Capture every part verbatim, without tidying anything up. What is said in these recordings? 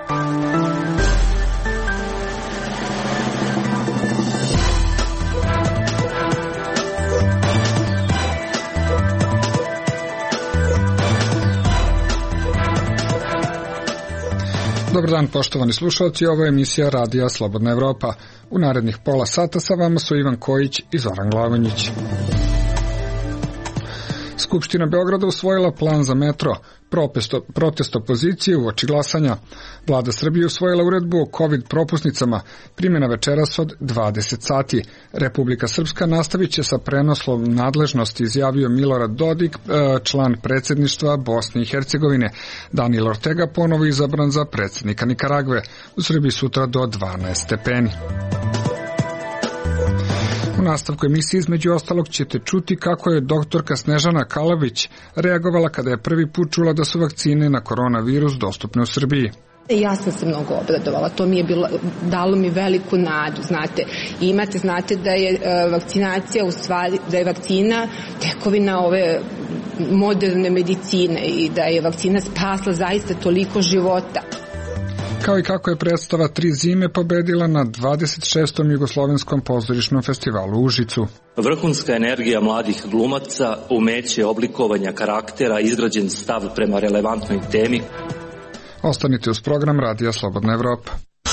Dobar dan, poštovani slušalci, ovo je emisija Radija Slobodna Evropa. U narednih pola sata sa vama su Ivan Kojić i Zoran Glavonjić. Skupština Beograda usvojila plan za metro, protest opozicije uoči glasanja. Vlada Srbije usvojila uredbu o COVID propusnicama, primjena večeras od dvadeset sati. Republika Srpska nastavit će sa prenosom nadležnosti, izjavio Milorad Dodik, član predsjedništva Bosne i Hercegovine. Daniel Ortega ponovo izabran za predsjednika Nikaragve. U Srbiji sutra do dvanaest stepeni. U nastavku emisije između ostalog ćete čuti kako je doktorka Snežana Kalabić reagovala kada je prvi put čula da su vakcine na koronavirus dostupne u Srbiji. Ja sam se mnogo obradovala, to mi je bilo, dalo mi veliku nadu, znate. I imate, znate da je e, vakcinacija u stvari, da je vakcina tekovina ove moderne medicine i da je vakcina spasla zaista toliko života. Kao i kako je predstava Tri zime pobedila na dvadeset šestom Jugoslovenskom pozorišnom festivalu u Užicu. Vrhunska energija mladih glumaca, umeće oblikovanja karaktera, izgrađen stav prema relevantnoj temi. Ostanite uz program Radija Slobodna Evropa.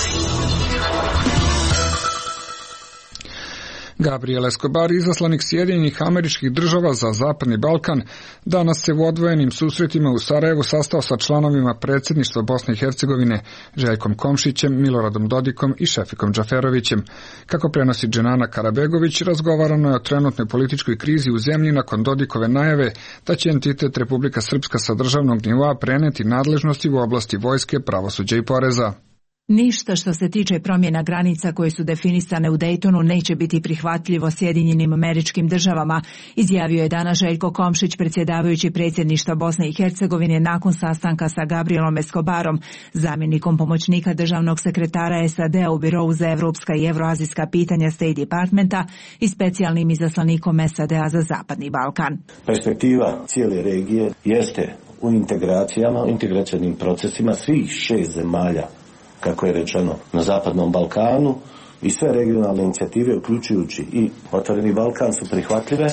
Gabriel Escobar, izaslanik Sjedinjenih Američkih Država za Zapadni Balkan, danas se u odvojenim susretima u Sarajevu sastao sa članovima predsjedništva Bosne i Hercegovine, Željkom Komšićem, Miloradom Dodikom i Šefikom Džaferovićem. Kako prenosi Dženana Karabegović, razgovarano je o trenutnoj političkoj krizi u zemlji nakon Dodikove najave da će entitet Republika Srpska sa državnog nivoa preneti nadležnosti u oblasti vojske, pravosuđa i poreza. Ništa što se tiče promjena granica koje su definisane u Daytonu neće biti prihvatljivo Sjedinjenim Američkim Državama, izjavio je danas Željko Komšić, predsjedavajući predsjedništva Bosne i Hercegovine, nakon sastanka sa Gabrielom Escobarom, zamjenikom pomoćnika državnog sekretara S A D-a u Birovu za evropska i evroazijska pitanja State Departmenta i specijalnim izaslanikom S A D-a za Zapadni Balkan. Perspektiva cijele regije jeste u integracijama, u integracijnim procesima svih šest zemalja, kako je rečeno, na Zapadnom Balkanu, i sve regionalne inicijative, uključujući i Otvoreni Balkan, su prihvatljive,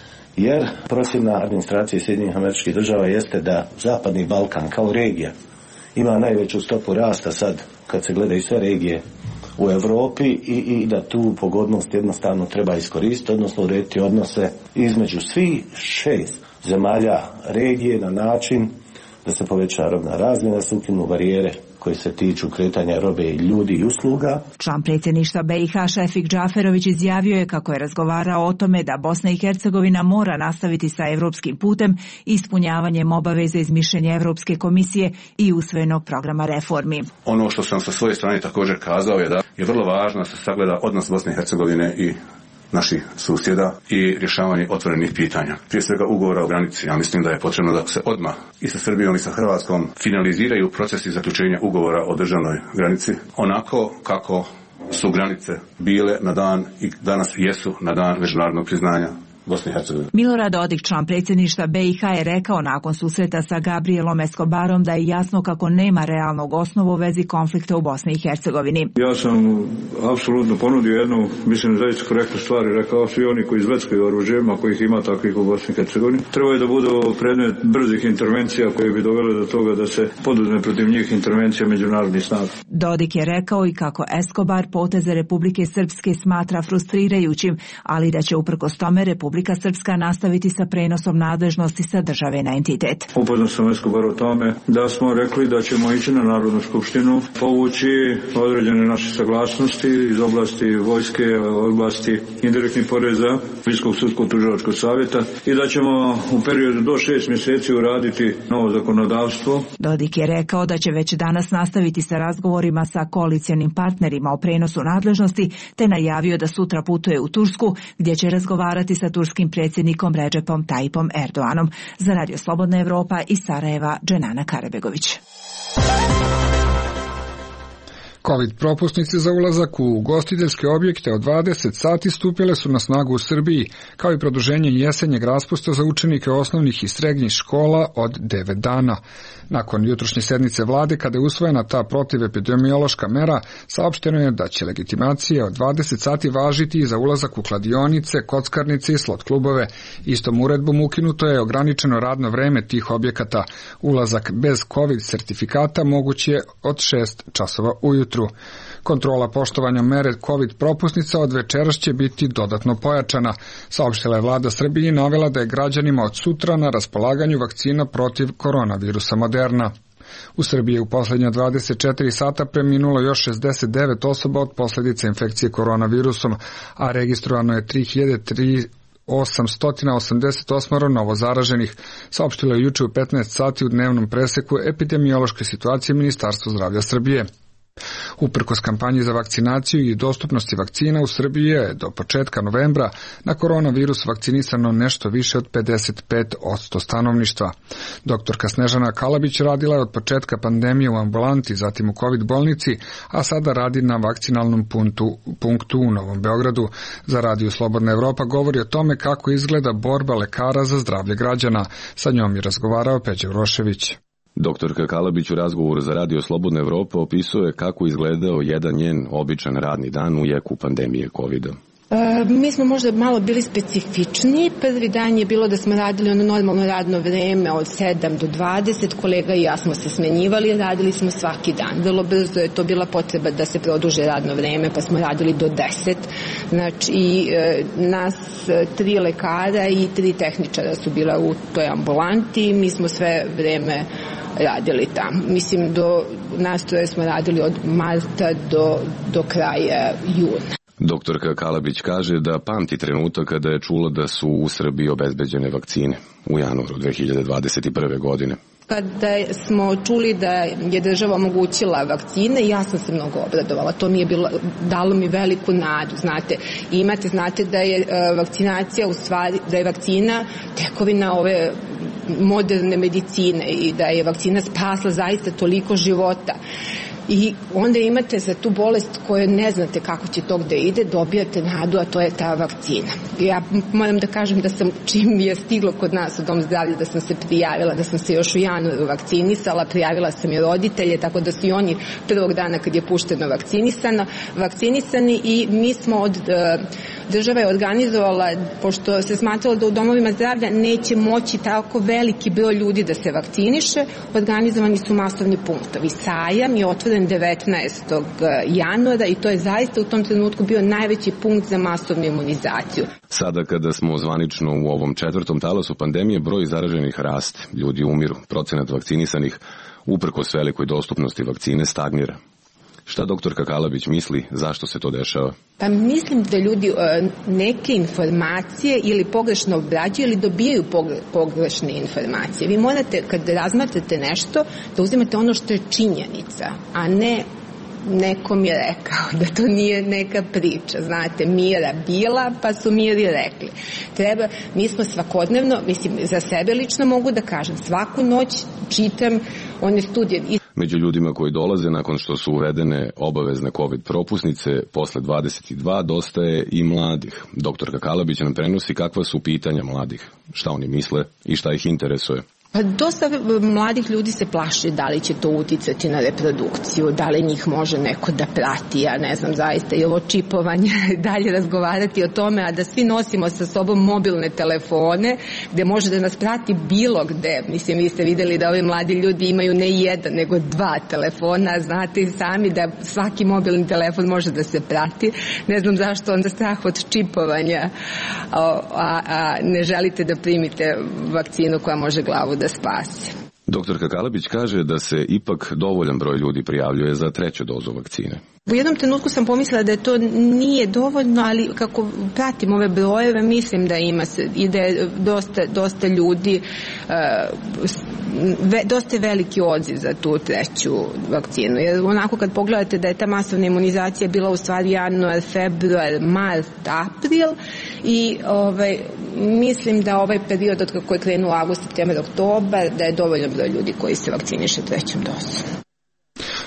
jer procjena administracije Sjedinjenih Američkih Država jeste da Zapadni Balkan kao regija ima najveću stopu rasta sad kad se gleda i sve regije u Europi i, i da tu pogodnost jednostavno treba iskoristiti, odnosno urediti odnose između svih šest zemalja regije na način da se poveća robna razmjena, da se ukinu barijere koji se tiču kretanja robe i ljudi i usluga. Član predsjedništva B i H Šefik Džaferović izjavio je kako je razgovarao o tome da Bosna i Hercegovina mora nastaviti sa evropskim putem i ispunjavanjem obaveze iz mišljenja Evropske komisije i usvojenog programa reformi. Ono što sam sa svoje strane također kazao je da je vrlo važno da se sagleda odnos Bosne i Hercegovine i naših susjeda i rješavanje otvorenih pitanja. Prije svega ugovora o granici. Ja mislim da je potrebno da se odmah i sa Srbijom i sa Hrvatskom finaliziraju procesi zaključenja ugovora o državnoj granici onako kako su granice bile na dan i danas jesu na dan međunarodnog priznanja Bosne i Hercegovine. Milorad Dodik, član predsjedništva B i H, je rekao nakon susreta sa Gabrielom Escobarom da je jasno kako nema realnog osnova u vezi konflikta u Bosni i Hercegovini. Ja sam apsolutno ponudio jednu, mislim, zaista korektnu stvar, rekao svi oni koji izveckaju oružjima, kojih ima takvih u Bosni i Hercegovini, trebaju da budu predmet brzih intervencija koje bi dovele do toga da se poduzme protiv njih intervencija međunarodnih snaga. Dodik je rekao i kako Escobar poteze Republike Srpske smatra frustrirajućim, ali da će uprkos tome Republika Republika Srpska nastaviti sa prenosom nadležnosti sa države na entitet. Upoznao sam Escobar o tome da smo rekli da ćemo ići na Narodnu skupštinu, povući određene naše saglasnosti iz oblasti vojske, oblasti indirektnih poreza, Visokog sudskog tužilačkog savjeta i da ćemo u periodu do šest mjeseci uraditi novo zakonodavstvo. Dodik je rekao da će već danas nastaviti sa razgovorima sa koalicionim partnerima o prenosu nadležnosti, te najavio da sutra putuje u Tursku, gdje će razgovarati sa turskim predsjednikom Recepom Tayyipom Erdoganom. Za Radio Slobodna Evropa iz Sarajeva, Dženana Karabegović. Covid propusnice za ulazak u ugostiteljske objekte od dvadeset sati stupile su na snagu u Srbiji, kao i produženje jesenjeg raspusta za učenike osnovnih i srednjih škola od devet dana. Nakon jutrošnje sednice vlade, kada je usvojena ta protivepidemiološka mera, saopšteno je da će legitimacije od dvadeset sati važiti i za ulazak u kladionice, kockarnice i slot klubove. Istom uredbom ukinuto je ograničeno radno vreme tih objekata. Ulazak bez COVID sertifikata moguć je od šest časova ujutru. Kontrola poštovanja mere COVID propusnica od večeras će biti dodatno pojačana. Saopštila je vlada Srbije i navela da je građanima od sutra na raspolaganju vakcina protiv koronavirusa Moderna. U Srbiji je u poslednja dvadeset četiri sata preminulo još šezdeset devet osoba od posljedica infekcije koronavirusom, a registrovano je tri hiljade osamsto osamdeset osam novo zaraženih, saopštilo je juče u petnaest sati u dnevnom preseku epidemiološke situacije Ministarstva zdravlja Srbije. Uprkos kampanji za vakcinaciju i dostupnosti vakcina u Srbiji je do početka novembra na koronavirus vakcinisano nešto više od pedeset pet posto stanovništva. Doktorka Snežana Kalabić radila je od početka pandemije u ambulanti, zatim u COVID bolnici, a sada radi na vakcinalnom punktu, punktu u Novom Beogradu. Za Radio Slobodna Evropa govori o tome kako izgleda borba lekara za zdravlje građana. Sa njom je razgovarao Peđa Urošević. Doktorka Kalabić u razgovoru za Radio Slobodna Evropa opisuje kako izgledao jedan njen običan radni dan u jeku pandemije kovida. E, mi smo možda malo bili specifični. Prvi dan je bilo da smo radili ono normalno radno vreme od sedam do dvadeset. Kolega i ja smo se smenjivali, radili smo svaki dan. Vrlo brzo je to bila potreba da se produže radno vreme, pa smo radili do deset. Znači, e, nas tri lekara i tri tehničara su bila u toj ambulanti. Mi smo sve vreme radili tamo. Mislim, do nastroje smo radili od marta do, do kraja juna. Doktorka Kalabić kaže da pamti trenutak kada je čula da su u Srbiji obezbeđene vakcine u januaru dve hiljade dvadeset prve. godine. Kada smo čuli da je država omogućila vakcine, ja sam se mnogo obradovala. To mi je bilo, dalo mi veliku nadu, znate. Imate, znate da je vakcinacija u stvari, da je vakcina tekovina ove moderne medicine i da je vakcina spasla zaista toliko života. I onda imate za tu bolest koju ne znate kako će to gde ide, dobijate nadu, a to je ta vakcina. Ja moram da kažem da sam, čim je stiglo kod nas u Dom zdravlja, da sam se prijavila, da sam se još u januaru vakcinisala, prijavila sam i roditelje, tako da su i oni prvog dana kad je pušteno vakcinisano, vakcinisani i mi smo od država je organizovala, pošto se smatralo da u domovima zdravlja neće moći tako veliki broj ljudi da se vakciniše, organizovani su masovni punktovi. Sajam je otvoren devetnaestog januara i to je zaista u tom trenutku bio najveći punkt za masovnu imunizaciju. Sada kada smo zvanično u ovom četvrtom talasu pandemije, broj zaraženih raste, ljudi umiru, procenat vakcinisanih uprkos velikoj dostupnosti vakcine stagnira. Šta doktorka Kalabić misli, zašto se to dešava? Pa mislim da ljudi neke informacije ili pogrešno obrađuju ili dobijaju pogrešne informacije. Vi morate, kad razmatrate nešto, da uzimate ono što je činjenica, a ne neko mi je rekao da to nije neka priča. Znate, Mira bila, pa su Miri rekli. Treba, mi smo svakodnevno, mislim, za sebe lično mogu da kažem, svaku noć čitam one studije. Među ljudima koji dolaze nakon što su uvedene obavezne COVID propusnice posle dvadeset dva dosta je i mladih. Doktorka Kalabić nam prenosi kakva su pitanja mladih, šta oni misle i šta ih interesuje. Pa dosta mladih ljudi se plaši da li će to uticati na reprodukciju, da li njih može neko da prati, ja ne znam zaista, i ovo čipovanje, dalje razgovarati o tome, a da svi nosimo sa sobom mobilne telefone, gde može da nas prati bilo gde. Mislim, vi ste videli da ovi mladi ljudi imaju ne jedan, nego dva telefona, znate i sami da svaki mobilni telefon može da se prati. Ne znam zašto onda strah od čipovanja, a, a, a ne želite da primite vakcinu koja može glavu da spasi. Doktorka Kalabić kaže da se ipak dovoljan broj ljudi prijavljuje za treću dozu vakcine. U jednom trenutku sam pomislila da to nije dovoljno, ali kako pratim ove brojeve, mislim da ima se, i da je dosta, dosta ljudi, ve, dosta veliki odziv za tu treću vakcinu. Jer onako kad pogledate da je ta masovna imunizacija bila u stvari januar, februar, mart, april i ovaj, mislim da ovaj period od kako je krenuo avgust, septembar, oktobar, da je dovoljan broj ljudi koji se vakciniše trećom dozom.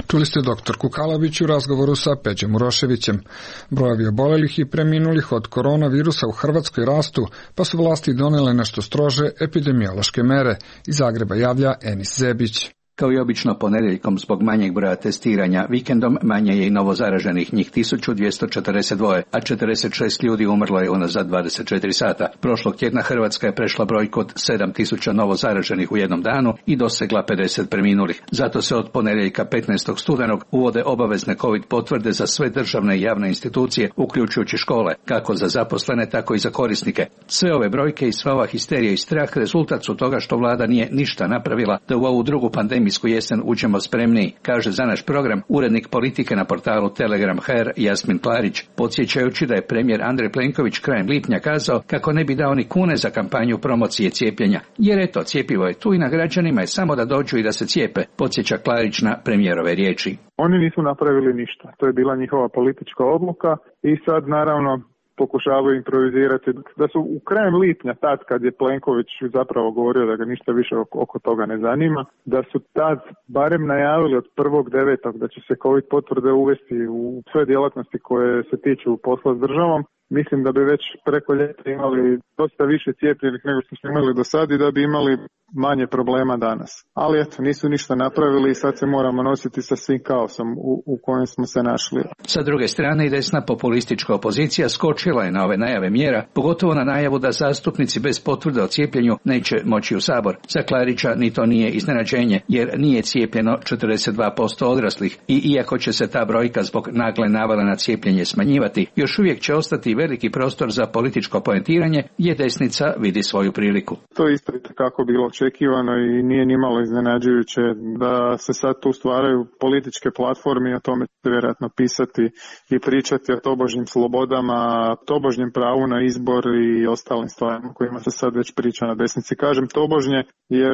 Čuli ste doktorku Kalabić u razgovoru sa Peđom Uroševićem. Brojevi obolelih i preminulih od koronavirusa u Hrvatskoj rastu, pa su vlasti donele nešto strože epidemiološke mere. Iz Zagreba javlja Enis Zebić. Kao i obično ponedjeljkom zbog manjeg broja testiranja, vikendom manje je i novozaraženih, njih tisuću dvjesto četrdeset dva, a četrdeset šest ljudi umrlo je unazad dvadeset četiri sata. Prošlog tjedna Hrvatska je prešla brojku od sedam tisuća novozaraženih u jednom danu i dosegla pedeset preminulih. Zato se od ponedjeljka petnaestog studenog uvode obavezne COVID potvrde za sve državne i javne institucije, uključujući škole, kako za zaposlene, tako i za korisnike. Sve ove brojke i sva ova histerija i strah rezultat su toga što vlada nije ništa napravila da u ovu drugu pandemiju jesen uđemo spremniji, kaže za naš program urednik politike na portalu Telegram punkt h r Jasmin Klarić, podsjećajući da je premijer Andrej Plenković krajem lipnja kazao kako ne bi dao ni kune za kampanju promocije cijepljenja. Jer eto, cjepivo je tu i na građanima je samo da dođu i da se cijepe, podsjeća Klarić na premijerove riječi. Oni nisu napravili ništa, to je bila njihova politička odluka i sad naravno pokušavaju improvizirati, da su u krajem lipnja, tad kad je Plenković zapravo govorio da ga ništa više oko toga ne zanima, da su tad barem najavili od prvog devetog da će se COVID potvrde uvesti u sve djelatnosti koje se tiču posla s državom. Mislim da bi već preko ljeta imali dosta više cijepljenih nego što smo imali do sad i da bi imali manje problema danas. Ali eto, nisu ništa napravili i sad se moramo nositi sa svim kaosom u, u kojem smo se našli. Sa druge strane i desna populistička opozicija skočila je na ove najave mjera, pogotovo na najavu da zastupnici bez potvrde o cijepljenju neće moći u Sabor. Za Klarića ni to nije iznenađenje, jer nije cijepljeno četrdeset dva posto odraslih i iako će se ta brojka zbog nagle navale na cijepljenje smanjivati, još uvijek će ostati veliki prostor za političko poentiranje gdje desnica vidi svoju priliku. To je isto kako bilo očekivano i nije nimalo iznenađujuće da se sad tu stvaraju političke platforme i o tome će vjerojatno pisati i pričati o tobožnjim slobodama, tobožnjem pravu na izbor i ostalim stvarima kojima se sad već priča na desnici. Kažem tobožnje jer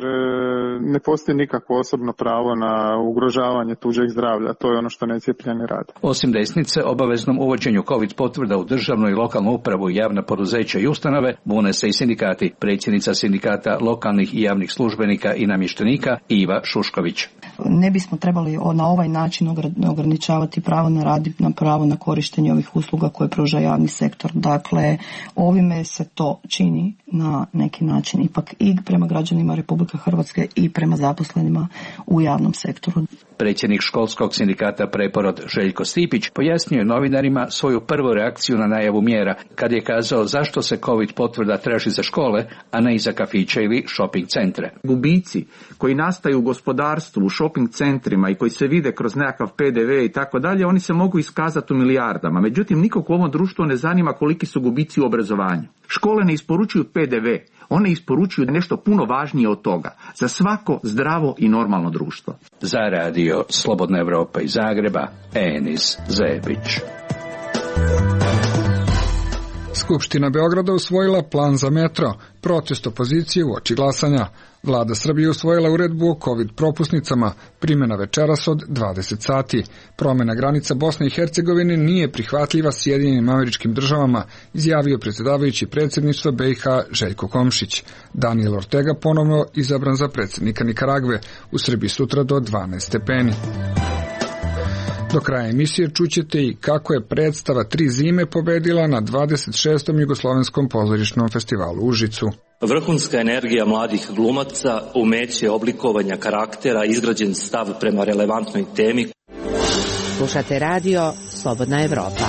ne postoji nikakvo osobno pravo na ugrožavanje tuđeg zdravlja, to je ono što necijepljeni rade. Osim desnice, obaveznom uvođenju COVID potvrda u državnu i lokalnu upravu, javna poduzeća i ustanove bune se i sindikati. Predsjednica sindikata lokalnih i javnih službenika i namještenika Iva Šušković. Ne bismo trebali na ovaj način ograničavati pravo na rad, na pravo na korištenje ovih usluga koje pruža javni sektor. Dakle, ovime se to čini na neki način ipak i prema građanima Republike Hrvatske i prema zaposlenima u javnom sektoru. Predsjednik školskog sindikata Preporod Željko Stipić pojasnio je novinarima svoju prvu reakciju na najavu mjera kad je kazao zašto se COVID potvrda traži za škole, a ne i za kafiće ili shopping centre. Gubici koji nastaju u gospodarstvu, u shopping centrima i koji se vide kroz nekakav P D V i tako dalje, oni se mogu iskazati u milijardama. Međutim, nikog u ovom društvu ne zanima koliki su gubici u obrazovanju. Škole ne isporučuju P D V, one isporučuju nešto puno važnije od toga za svako zdravo i normalno društvo. Za radio Slobodna Evropa iz Zagreba, Enis Zebić. Skupština Beograda usvojila plan za metro, protest opozicije uoči glasanja. Vlada Srbije usvojila uredbu o COVID propusnicama, primjena večeras od dvadeset sati. Promjena granica Bosne i Hercegovine nije prihvatljiva Sjedinjenim Američkim Državama, izjavio predsjedavajući predsjedništva B i H Željko Komšić. Daniel Ortega ponovno izabran za predsjednika Nikaragve, u Srbiji sutra do dvanaest stepeni. Do kraja emisije čućete i kako je predstava Tri zime pobedila na dvadeset šestom Jugoslovenskom pozorišnom festivalu u Užicu. Vrhunska energija mladih glumaca, umeće oblikovanja karaktera, izgrađen stav prema relevantnoj temi. Slušate radio Slobodna Evropa.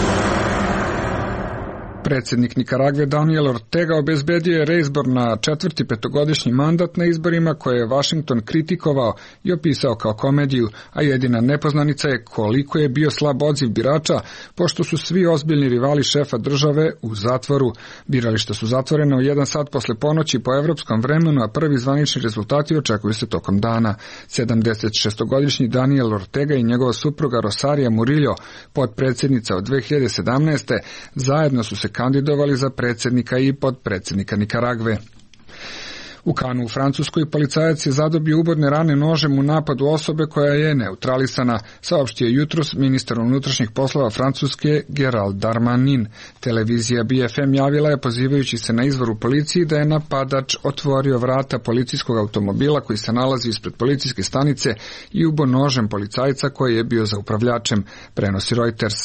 Predsjednik Nikaragve Daniel Ortega obezbedio je reizbor na četvrti petogodišnji mandat na izborima koje je Washington kritikovao i opisao kao komediju, a jedina nepoznanica je koliko je bio slab odziv birača, pošto su svi ozbiljni rivali šefa države u zatvoru. Birališta su zatvorena u jedan sat posle ponoći po evropskom vremenu, a prvi zvanični rezultati očekuju se tokom dana. sedamdesetšestogodišnji Daniel Ortega i njegova supruga Rosaria Murillo, potpredsjednica od dve hiljade sedamnaeste. zajedno su se kandidovali za predsjednika i potpredsjednika Nikaragve. U Kanu u Francuskoj policajac je zadobio ubodne rane nožem u napadu osobe koja je neutralisana, saopštio jutros ministar unutrašnjih poslova Francuske Gerald Darmanin. Televizija B F M javila je, pozivajući se na izvor u policiji, da je napadač otvorio vrata policijskog automobila koji se nalazi ispred policijske stanice i ubo nožem policajca koji je bio za upravljačem, prenosi Reuters.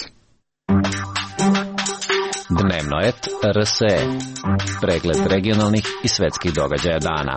Dnevno et R S E. Pregled regionalnih i svetskih događaja dana.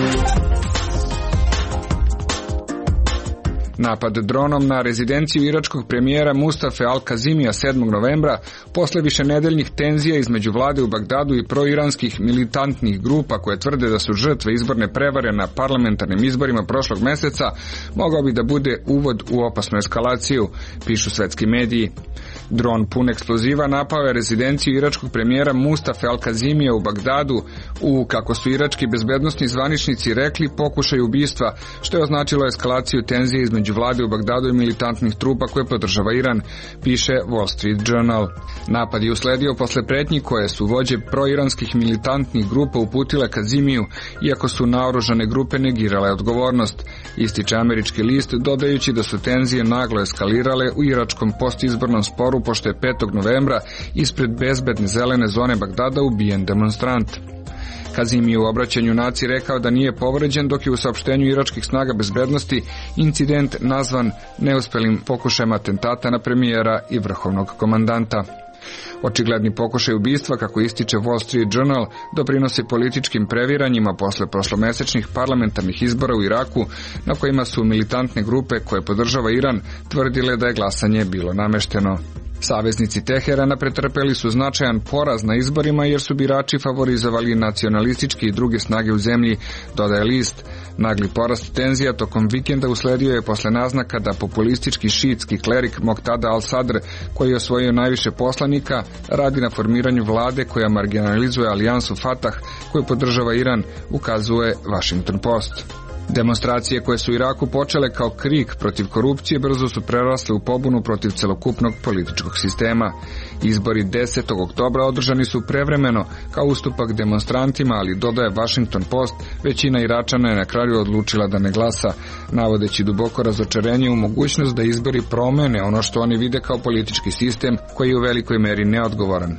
Napad dronom na rezidenciju iračkog premijera Mustafe Al-Kazimija sedmog novembra, posle višenedeljnih tenzija između vlade u Bagdadu i proiranskih militantnih grupa koje tvrde da su žrtve izborne prevare na parlamentarnim izborima prošlog meseca, mogao bi da bude uvod u opasnu eskalaciju, pišu svetski mediji. Dron pun eksploziva napao je rezidenciju iračkog premijera Mustafe Al-Kazimija u Bagdadu u, kako su irački bezbednosni zvaničnici rekli, pokušaj ubistva, što je označilo eskalaciju tenzije između vlade u Bagdadu i militantnih trupa koje podržava Iran, piše Wall Street Journal. Napad je usledio posle pretnji koje su vođe proiranskih militantnih grupa uputile Kazimiju, iako su naoružane grupe negirale odgovornost, ističe američki list, dodajući da su tenzije naglo eskalirale u iračkom postizbornom sporu pošto je petog novembra ispred bezbedne zelene zone Bagdada ubijen demonstrant. Kazimi je u obraćanju naciji rekao da nije povređen, dok je u saopštenju iračkih snaga bezbednosti incident nazvan neuspelim pokušajem atentata na premijera i vrhovnog komandanta. Očigledni pokušaj ubistva, kako ističe Wall Street Journal, doprinosi političkim previranjima posle prošlomesečnih parlamentarnih izbora u Iraku, na kojima su militantne grupe koje podržava Iran tvrdile da je glasanje bilo namešteno. Saveznici Teherana pretrpeli su značajan poraz na izborima jer su birači favorizovali nacionalističke i druge snage u zemlji, dodaje list. Nagli porast tenzija tokom vikenda usledio je posle naznaka da populistički šiitski klerik Moqtada al-Sadr, koji je osvojio najviše poslanika, radi na formiranju vlade koja marginalizuje alijansu Fatah koju podržava Iran, ukazuje Washington Post. Demonstracije koje su u Iraku počele kao krik protiv korupcije brzo su prerasle u pobunu protiv celokupnog političkog sistema. Izbori desetog oktobra održani su prevremeno kao ustupak demonstrantima, ali, dodaje Washington Post, većina Iračana je na kraju odlučila da ne glasa, navodeći duboko razočarenje u mogućnost da izbori promene ono što oni vide kao politički sistem koji je u velikoj meri neodgovoran.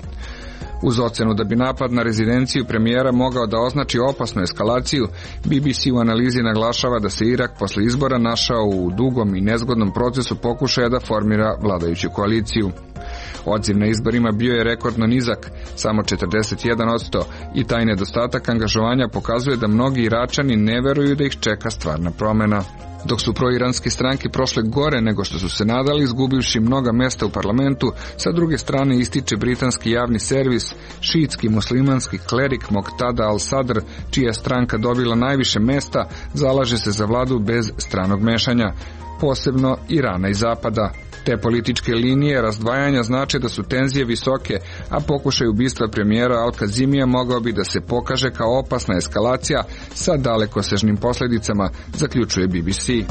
Uz ocenu da bi napad na rezidenciju premijera mogao da označi opasnu eskalaciju, B B C u analizi naglašava da se Irak posle izbora našao u dugom i nezgodnom procesu pokušaja da formira vladajuću koaliciju. Odziv na izborima bio je rekordno nizak, samo četrdeset jedan posto, i taj nedostatak angažovanja pokazuje da mnogi Iračani ne veruju da ih čeka stvarna promena. Dok su proiranske stranke prošle gore nego što su se nadali, izgubivši mnoga mesta u parlamentu, sa druge strane ističe britanski javni servis, šiitski muslimanski klerik Moqtada al-Sadr, čija stranka dobila najviše mesta, zalaže se za vladu bez stranog mešanja, posebno Irana i Zapada. Te političke linije razdvajanja znače da su tenzije visoke, a pokušaj ubistva premijera Al-Kazimija mogao bi da se pokaže kao opasna eskalacija sa dalekosežnim posljedicama, zaključuje B B C.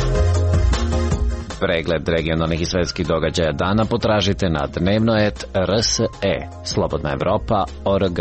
Pregled regionalnih i svetskih događaja dana potražite na dnevno et R S E, Slobodna Evropa, O R G.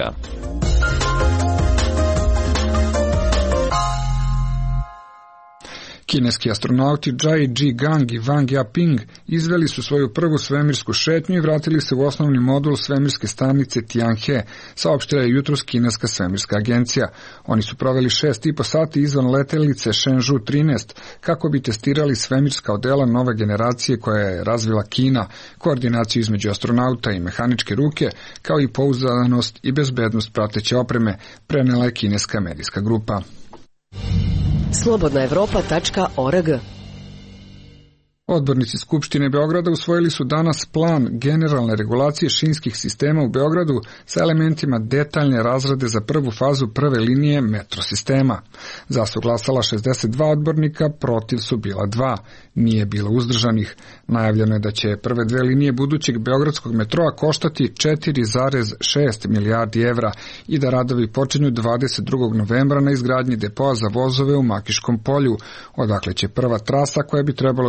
Kineski astronauti Zhai Zhigang i Wang Yaping izveli su svoju prvu svemirsku šetnju i vratili se u osnovni modul svemirske stanice Tianhe, saopštila je jutros kineska svemirska agencija. Oni su proveli šest i po sati izvan letelice Shenzhou trinaest kako bi testirali svemirska odela nove generacije koja je razvila Kina, koordinaciju između astronauta i mehaničke ruke, kao i pouzdanost i bezbednost prateće opreme, prenela je kineska medijska grupa. slobodna evropa tačka org. Odbornici Skupštine Beograda usvojili su danas plan generalne regulacije šinskih sistema u Beogradu sa elementima detaljne razrade za prvu fazu prve linije metro sistema. Za su glasala šezdeset dva odbornika, protiv su bila dva. Nije bilo uzdržanih. Najavljeno je da će prve dve linije budućeg beogradskog metroa koštati četiri zarez šest milijardi evra i da radovi počinju dvadeset drugog novembra na izgradnji depoa za vozove u Makiškom polju, odakle će prva trasa koja bi trebalo da bude u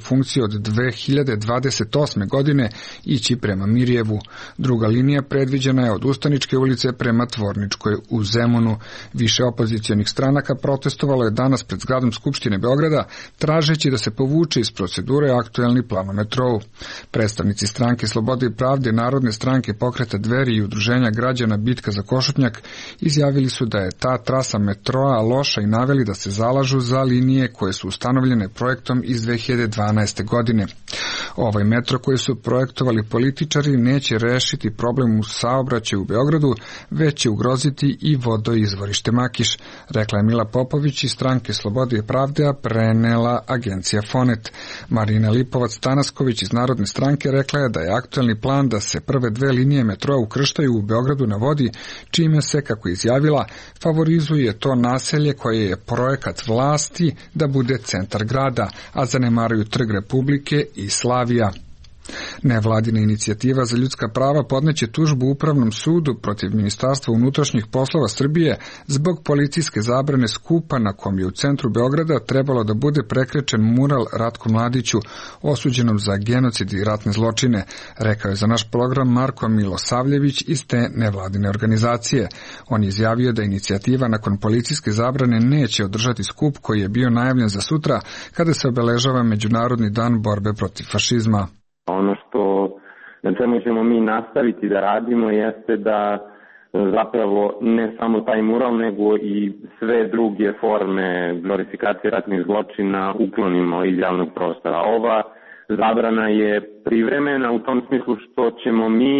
funkciju od dve hiljade dvadeset osme. godine ići prema Mirjevu. Druga linija predviđena je od Ustaničke ulice prema Tvorničkoj u Zemunu. Više opozicionih stranaka protestovalo je danas pred zgradom Skupštine Beograda, tražeći da se povuče iz procedure aktuelni plan o metrou. Predstavnici stranke Slobode i pravde, Narodne stranke, Pokreta Dveri i Udruženja građana Bitka za Košutnjak izjavili su da je ta trasa metroa loša i naveli da se zalažu za linije koje su ustanovljene projektom iz dve hiljade dvanaeste. godine. Ovaj metro koji su projektovali političari neće rešiti problem u saobraćaju u Beogradu, već će ugroziti i vodoizvorište Makiš, rekla je Mila Popović iz stranke Slobode i pravde, a prenela agencija Fonet. Marina Lipovac-Tanasković iz Narodne stranke rekla je da je aktuelni plan da se prve dve linije metroa ukrštaju u Beogradu na vodi, čime se, kako je izjavila, favorizuje to naselje koje je projekat vlasti da bude centar grada, a zanemaruju Trg Republike i Slavija. Nevladina inicijativa za ljudska prava podneće tužbu Upravnom sudu protiv Ministarstva unutrašnjih poslova Srbije zbog policijske zabrane skupa na kom je u centru Beograda trebalo da bude prekrečen mural Ratku Mladiću, osuđenom za genocid i ratne zločine, rekao je za naš program Marko Milosavljević iz te nevladine organizacije. On je izjavio da inicijativa nakon policijske zabrane neće održati skup koji je bio najavljen za sutra kada se obeležava Međunarodni dan borbe protiv fašizma. Ono što, na čemu ćemo mi nastaviti da radimo jeste da zapravo ne samo taj mural nego i sve druge forme glorifikacije ratnih zločina uklonimo iz javnog prostora. Ova zabrana je privremena u tom smislu što ćemo mi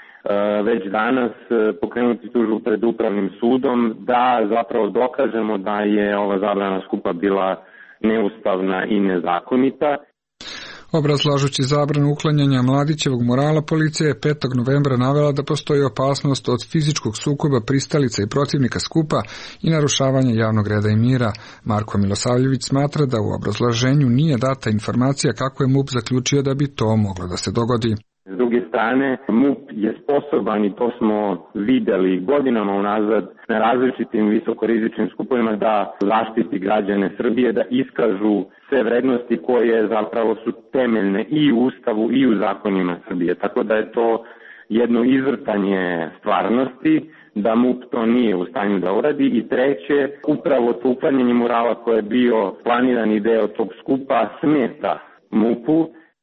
već danas pokrenuti tužbu pred Upravnim sudom da zapravo dokažemo da je ova zabrana skupa bila neustavna i nezakonita. Obrazlažući zabranu uklanjanja Mladićevog murala, policija je petog novembra navela da postoji opasnost od fizičkog sukoba pristalica i protivnika skupa i narušavanja javnog reda i mira. Marko Milosavljević smatra da u obrazlaženju nije data informacija kako je MUP zaključio da bi to moglo da se dogodi. S druge strane, MUP je sposoban, i to smo videli godinama unazad na različitim visokorizičnim skupovima, da zaštiti građane Srbije, da iskažu sve vrednosti koje zapravo su temeljne i u Ustavu i u zakonima Srbije. Tako da je to jedno izvrtanje stvarnosti, da MUP to nije u stanju da uradi. I treće, upravo to uklanjanje murala koje je bio planirani deo tog skupa smeta MUP-u.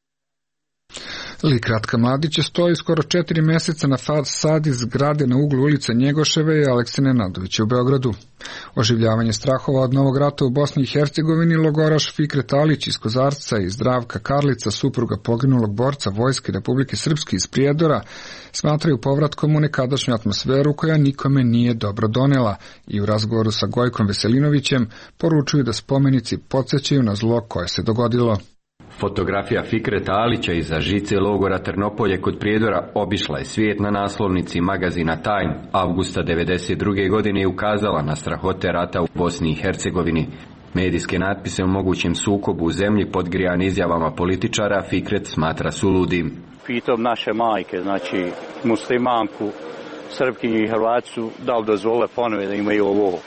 Lik Ratka Mladića stoji skoro četiri meseca na fasadi zgrade na uglu ulice Njegoševe i Aleksine Nadovića u Beogradu. Oživljavanje strahova od novog rata u Bosni i Hercegovini logoraš Fikret Alić iz Kozarca i Zdravka Karlica, supruga poginulog borca Vojske Republike Srpske iz Prijedora, smatraju povratkom u nekadašnju atmosferu koja nikome nije dobro donela i u razgovoru sa Gojkom Veselinovićem poručuju da spomenici podsjećaju na zlo koje se dogodilo. Fotografija Fikreta Alića iza žice logora Trnopolje kod Prijedora obišla je svijet na naslovnici magazina Time. Avgusta devedeset druge. godine je ukazala na strahote rata u Bosni i Hercegovini. Medijske natpise o mogućem sukobu u zemlji podgrijan izjavama političara Fikret smatra suludim. Pitam naše majke, znači muslimanku, Srpkinju i Hrvatsu, da li dozvole ponove da imaju ovo?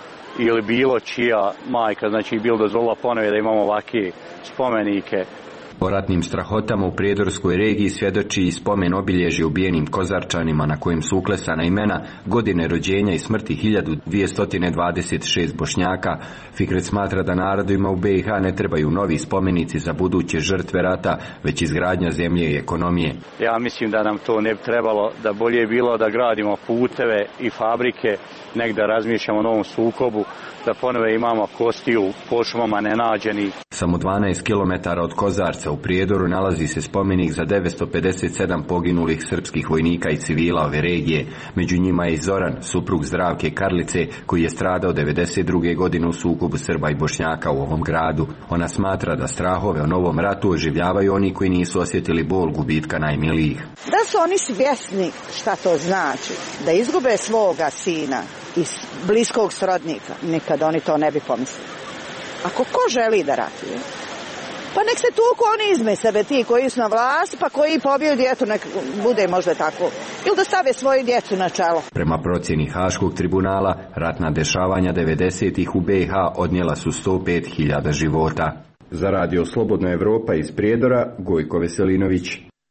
Ili bilo čija majka, znači bilo dozvola ponove da imamo ovakve spomenike. O ratnim strahotama u Prijedorskoj regiji svjedoči i spomen obilježja ubijenim Kozarčanima na kojem su uklesana imena, godine rođenja i smrti hiljadu dvjesto dvadeset šest Bošnjaka. Fikret smatra da narodima u B i H ne trebaju novi spomenici za buduće žrtve rata, već izgradnja zemlje i ekonomije. Ja mislim da nam to ne bi trebalo, da bolje je bilo da gradimo puteve i fabrike, nek da razmišljamo o novom sukobu, da ponove imamo kostiju po šumama nenađeni. Samo dvanaest kilometara od Kozarca u Prijedoru nalazi se spomenik za devetsto pedeset sedam poginulih srpskih vojnika i civila ove regije. Među njima je i Zoran, suprug Zdravke Karlice, koji je stradao devedeset druge. godine u sukobu Srba i Bošnjaka u ovom gradu. Ona smatra da strahove o novom ratu oživljavaju oni koji nisu osjetili bol gubitka najmilijih. Da su oni svjesni šta to znači, da izgube svoga sina iz bliskog srodnika, nikad oni to ne bi pomislili. Ako ko želi da ratuje, pa nek se tuku oni izme sebe, ti koji su na vlasti, pa koji pobiju djetu, nek bude možda tako. Ili da stave svoju djecu na čelo. Prema procjeni Haškog tribunala, ratna dešavanja devedesetih u B i H odnijela su sto pet hiljada života. Za radio Slobodna Evropa iz Prijedora, Gojko Veselinović.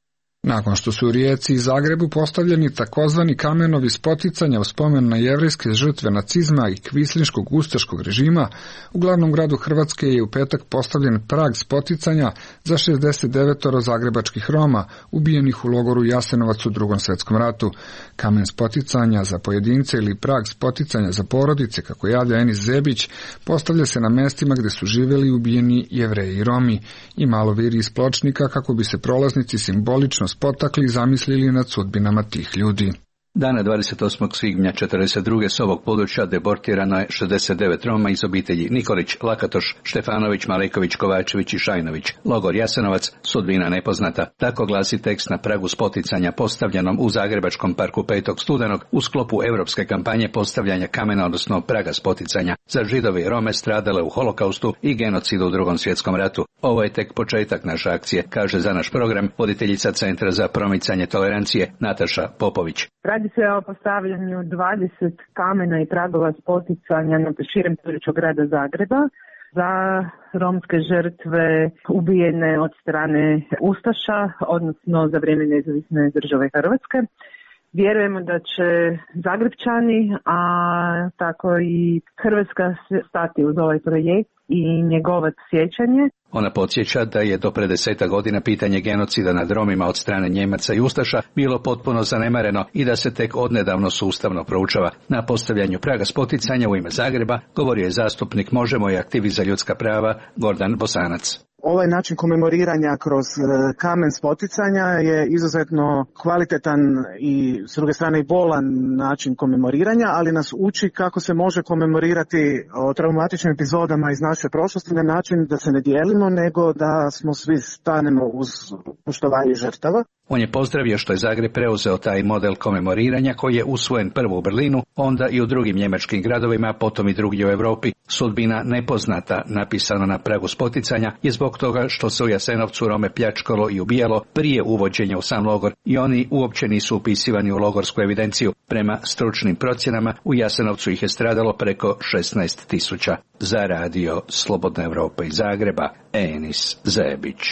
Nakon što su u Rijeci i Zagrebu postavljeni takozvani kamenovi spoticanja u spomen na jevrejske žrtve nacizma i kvislinškog ustaškog režima, u glavnom gradu Hrvatske je u petak postavljen prag spoticanja za šezdeset devet zagrebačkih Roma ubijenih u logoru Jasenovac u Drugom svjetskom ratu. Kamen spoticanja za pojedince ili prag spoticanja za porodice, kako javlja Enis Zebić, postavlja se na mestima gdje su živjeli ubijeni Jevreji i Romi i malo viri iz pločnika kako bi se prolaznici simbolično spotakli i zamislili nad sudbinama tih ljudi. Dana dvadeset osmog svibnja četrdeset druge s ovog područja deportirano je šezdeset devet Roma iz obitelji Nikolić, Lakatoš, Štefanović, Maleković, Kovačević i Šajnović. Logor Jasenovac, sudbina nepoznata. Tako glasi tekst na pragu spoticanja postavljenom u Zagrebačkom parku petog studenog u sklopu europske kampanje postavljanja kamena, odnosno praga spoticanja za Židove i Rome stradale u holokaustu i genocidu u Drugom svjetskom ratu. Ovo je tek početak naše akcije, kaže za naš program voditeljica Centra za promicanje tolerancije Nataša Popović. Radi se o postavljanju dvadeset kamena i pragova spoticanja na širem području grada Zagreba za romske žrtve ubijene od strane ustaša, odnosno za vrijeme nezavisne države Hrvatske. Vjerujemo da će Zagrebčani, a tako i Hrvatska stati uz ovaj projekt i njegovat sjećanje. Ona podsjeća da je do pre desetak godina pitanje genocida nad Romima od strane Njemaca i ustaša bilo potpuno zanemareno i da se tek odnedavno sustavno proučava. Na postavljanju praga spoticanja u ime Zagreba govorio je zastupnik Možemo i aktivist za ljudska prava Gordan Bosanac. Ovaj način komemoriranja kroz kamen spoticanja je izuzetno kvalitetan i s druge strane i bolan način komemoriranja, ali nas uči kako se može komemorirati o traumatičnim epizodama iz naše prošlosti na način da se ne dijelimo, nego da smo svi stanemo uz poštovanje žrtava. On je pozdravio što je Zagreb preuzeo taj model komemoriranja koji je usvojen prvo u Berlinu, onda i u drugim njemačkim gradovima, potom i drugdje u Europi. Sudbina nepoznata, napisano na pragu spoticanja, je zbog toga što se u Jasenovcu Rome pljačkalo i ubijalo prije uvođenja u sam logor i oni uopće nisu upisivani u logorsku evidenciju. Prema stručnim procjenama u Jasenovcu ih je stradalo preko šesnaest tisuća. Za radio Slobodna Evropa iz Zagreba, Enis Zebić.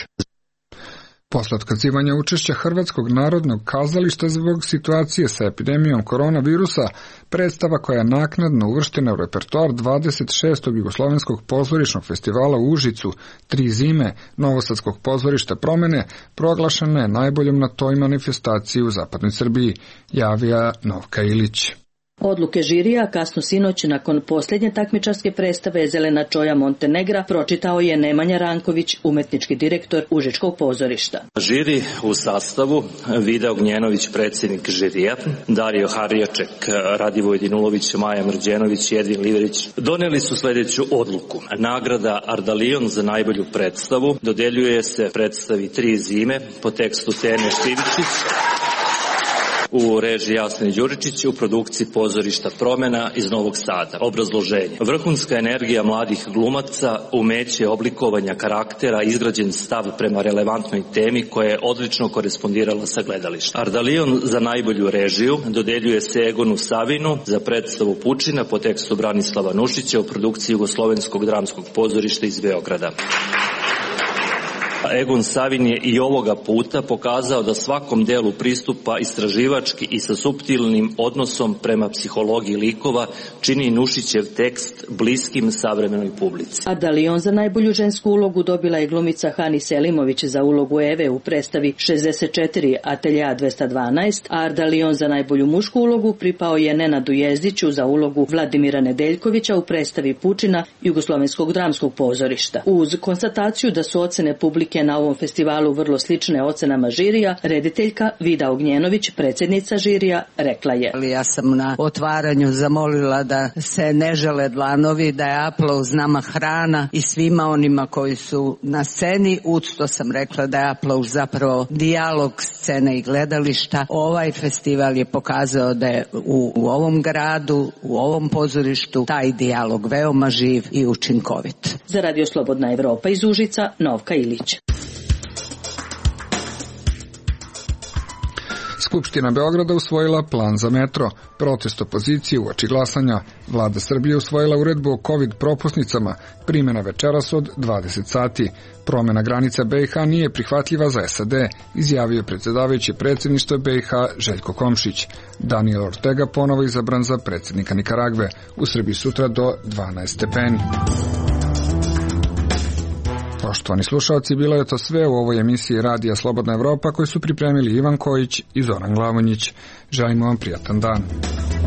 Posle otkazivanja učešća Hrvatskog narodnog kazališta zbog situacije sa epidemijom koronavirusa, predstava koja je naknadno uvrštena u repertoar dvadeset šestog Jugoslovenskog pozorišnog festivala u Užicu, Tri zime, Novosadskog pozorišta Promene, proglašena je najboljom na toj manifestaciji u zapadnoj Srbiji, javija Novka Ilić. Odluke žirija kasno sinoć nakon posljednje takmičarske predstave Zelena čoja Montenegra pročitao je Nemanja Ranković, umetnički direktor Užičkog pozorišta. Žiri u sastavu Vida Ognjenović, predsjednik žirija, Dario Harjaček, Radivoj Dinulović, Maja Mrđenović i Edvin Liverić donijeli su sljedeću odluku. Nagrada Ardalion za najbolju predstavu dodeljuje se predstavi Tri zime po tekstu Tene Štivičić, u režiji Jasne Đuričić, u produkciji pozorišta Promena iz Novog Sada. Obrazloženje. Vrhunska energija mladih glumaca, umeće oblikovanja karaktera, izgrađen stav prema relevantnoj temi koja je odlično korespondirala sa gledalištem. Ardalion za najbolju režiju dodeljuje se Egonu Savinu za predstavu Pučina po tekstu Branislava Nušića u produkciji Jugoslovenskog dramskog pozorišta iz Beograda. Egon Savin je i ovoga puta pokazao da svakom delu pristupa istraživački i sa suptilnim odnosom prema psihologiji likova čini Nušićev tekst bliskim savremenoj publici. Ardalion za najbolju žensku ulogu dobila je glumica Hani Selimović za ulogu Eve u predstavi šezdeset četiri Atelja dvesta dvanaest, a Ardalion za najbolju mušku ulogu pripao je Nenadu Jezdiću za ulogu Vladimira Nedeljkovića u predstavi Pučina Jugoslovenskog dramskog pozorišta. Uz konstataciju da su ocene publike na ovom festivalu vrlo slične ocenama žirija, rediteljka Vida Ognjenović, predsjednica žirija, rekla je: Ja sam na otvaranju zamolila da se ne žele dlanovi, da je aplauz nama hrana i svima onima koji su na sceni. Uz to sam rekla da je aplauz zapravo dijalog scene i gledališta. Ovaj festival je pokazao da je u, u ovom gradu, u ovom pozorištu taj dijalog veoma živ i učinkovit. Za Radio Slobodna Evropa iz Užica, Novka Ilić. Skupština Beograda usvojila plan za metro, protest opozicije uoči glasanja. Vlada Srbije usvojila uredbu o COVID propusnicama, primjena večeras od dvadeset sati. Promjena granica B i H nije prihvatljiva za S A D, izjavio predsjedavajući predsjedništva B i H Željko Komšić. Daniel Ortega ponovo izabran za predsjednika Nikaragve. U Srbiji sutra do dvanaest stepeni. Poštovani slušalci, bilo je to sve u ovoj emisiji Radija Slobodna Evropa koju su pripremili Ivan Kojić i Zoran Glavonjić. Želimo vam prijatan dan.